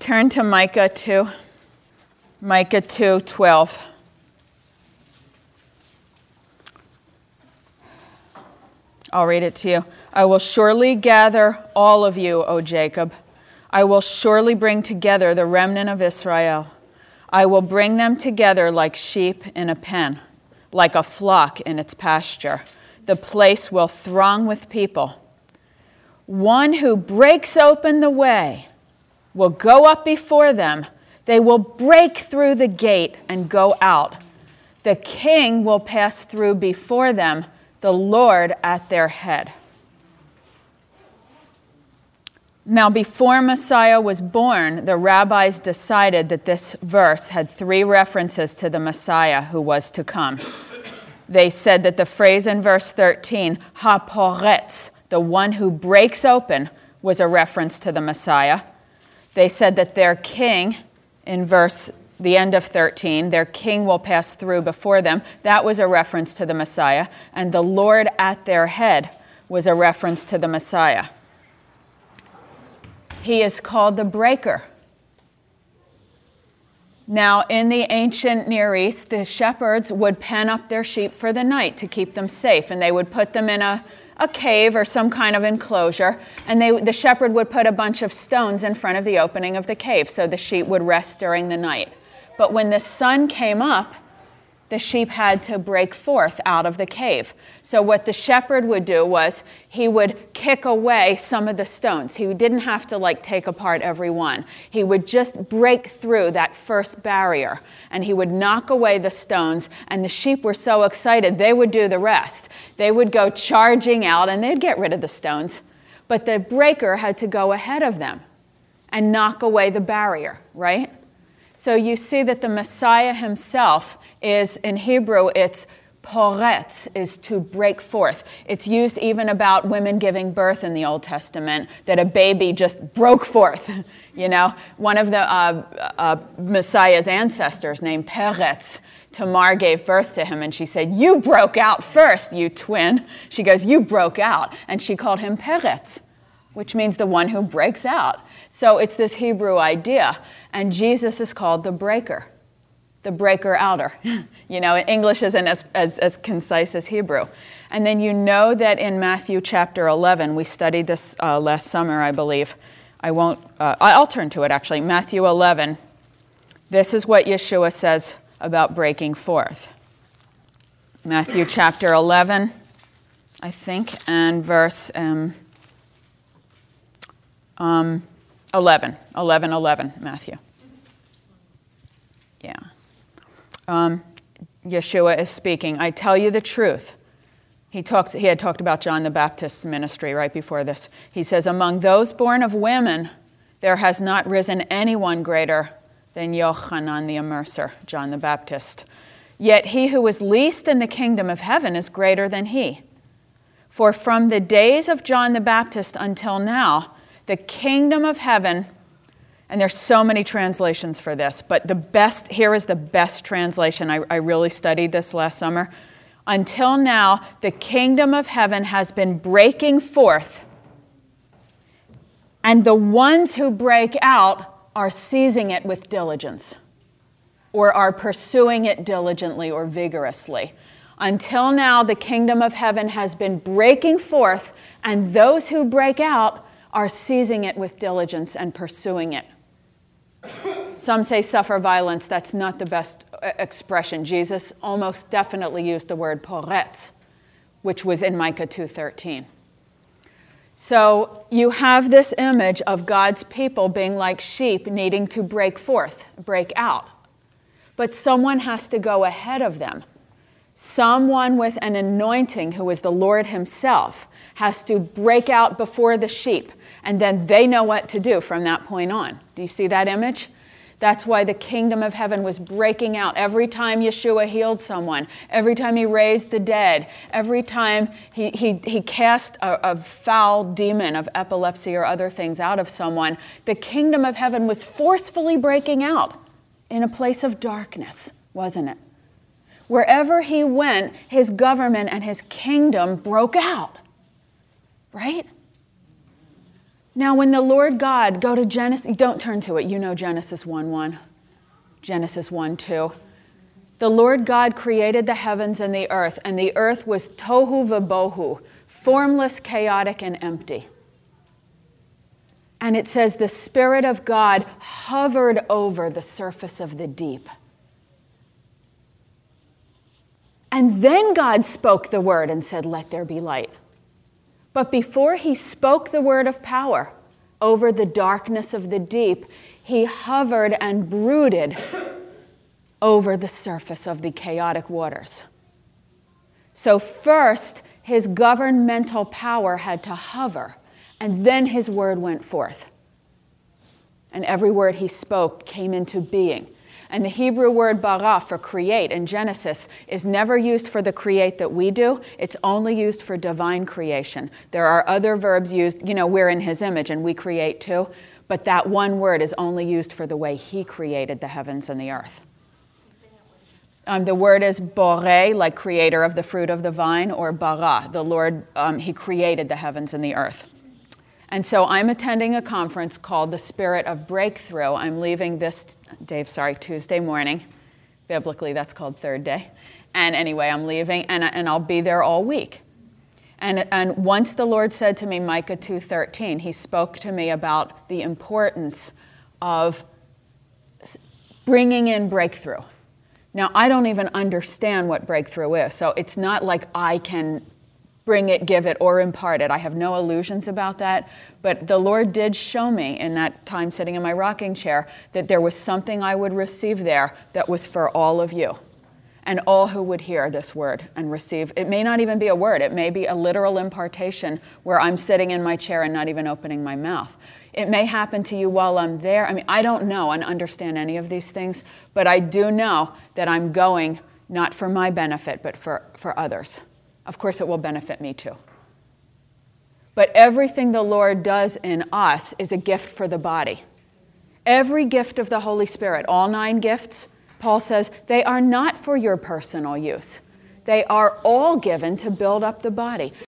Turn to Micah 2. Micah 2:12. I'll read it to you. I will surely gather all of you, O Jacob. I will surely bring together the remnant of Israel. I will bring them together like sheep in a pen, like a flock in its pasture. The place will throng with people. One who breaks open the way will go up before them. They will break through the gate and go out. The king will pass through before them, the Lord at their head. Now, before Messiah was born, the rabbis decided that this verse had three references to the Messiah who was to come. They said that the phrase in verse 13, ha-poretz, the one who breaks open, was a reference to the Messiah. They said that their king, in the end of 13, their king will pass through before them. That was a reference to the Messiah. And the Lord at their head was a reference to the Messiah. He is called the breaker. Now, in the ancient Near East, the shepherds would pen up their sheep for the night to keep them safe, and they would put them in a cave or some kind of enclosure, and the shepherd would put a bunch of stones in front of the opening of the cave so the sheep would rest during the night. But when the sun came up, the sheep had to break forth out of the cave. So what the shepherd would do was he would kick away some of the stones. He didn't have to take apart every one. He would just break through that first barrier, and he would knock away the stones, and the sheep were so excited they would do the rest. They would go charging out, and they'd get rid of the stones. But the breaker had to go ahead of them and knock away the barrier, right? So you see that the Messiah himself is, in Hebrew, it's poretz, is to break forth. It's used even about women giving birth in the Old Testament, that a baby just broke forth. You know, one of the Messiah's ancestors named Peretz, Tamar gave birth to him, and she said, "You broke out first, you twin." She goes, "You broke out." And she called him Peretz, which means the one who breaks out. So it's this Hebrew idea. And Jesus is called the breaker outer. You know, English isn't as concise as Hebrew. And then you know that in Matthew chapter 11, we studied this last summer, I believe. I'll turn to it actually. Matthew 11, this is what Yeshua says about breaking forth. Matthew chapter 11, I think, and verse 11, Matthew. Yeah. Yeshua is speaking. I tell you the truth. He had talked about John the Baptist's ministry right before this. He says, among those born of women, there has not risen anyone greater than Yochanan the Immerser, John the Baptist. Yet he who is least in the kingdom of heaven is greater than he. For from the days of John the Baptist until now, the kingdom of heaven, and there's so many translations for this, but here is the best translation. I really studied this last summer. Until now, the kingdom of heaven has been breaking forth, and the ones who break out are seizing it with diligence, or are pursuing it diligently or vigorously. Until now, the kingdom of heaven has been breaking forth, and those who break out are seizing it with diligence and pursuing it. Some say suffer violence. That's not the best expression. Jesus almost definitely used the word poretz, which was in Micah 2:13. So you have this image of God's people being like sheep needing to break forth, break out. But someone has to go ahead of them. Someone with an anointing, who is the Lord himself, has to break out before the sheep, and then they know what to do from that point on. Do you see that image? That's why the kingdom of heaven was breaking out. Every time Yeshua healed someone, every time he raised the dead, every time he cast a foul demon of epilepsy or other things out of someone, the kingdom of heaven was forcefully breaking out in a place of darkness, wasn't it? Wherever he went, his government and his kingdom broke out. Right? Now, when the Lord God, go to Genesis, don't turn to it. You know Genesis 1:1, Genesis 1:2. The Lord God created the heavens and the earth was tohu vabohu, formless, chaotic, and empty. And it says the Spirit of God hovered over the surface of the deep. And then God spoke the word and said, "Let there be light." But before he spoke the word of power over the darkness of the deep, he hovered and brooded over the surface of the chaotic waters. So first, his governmental power had to hover, and then his word went forth. And every word he spoke came into being. And the Hebrew word bara for create in Genesis is never used for the create that we do. It's only used for divine creation. There are other verbs used, we're in his image and we create too, but that one word is only used for the way he created the heavens and the earth. The word is boré, like creator of the fruit of the vine, or bara, the Lord, he created the heavens and the earth. And so I'm attending a conference called the Spirit of Breakthrough. I'm leaving Tuesday morning. Biblically, that's called third day. And anyway, I'm leaving, and I'll be there all week. And once the Lord said to me, Micah 2:13, he spoke to me about the importance of bringing in breakthrough. Now, I don't even understand what breakthrough is, so it's not like I can bring it, give it, or impart it. I have no illusions about that, but the Lord did show me in that time sitting in my rocking chair that there was something I would receive there that was for all of you and all who would hear this word and receive. It may not even be a word. It may be a literal impartation where I'm sitting in my chair and not even opening my mouth. It may happen to you while I'm there. I don't know and understand any of these things, but I do know that I'm going not for my benefit, but for others. Of course, it will benefit me too. But everything the Lord does in us is a gift for the body. Every gift of the Holy Spirit, all 9 gifts, Paul says, they are not for your personal use. They are all given to build up the body.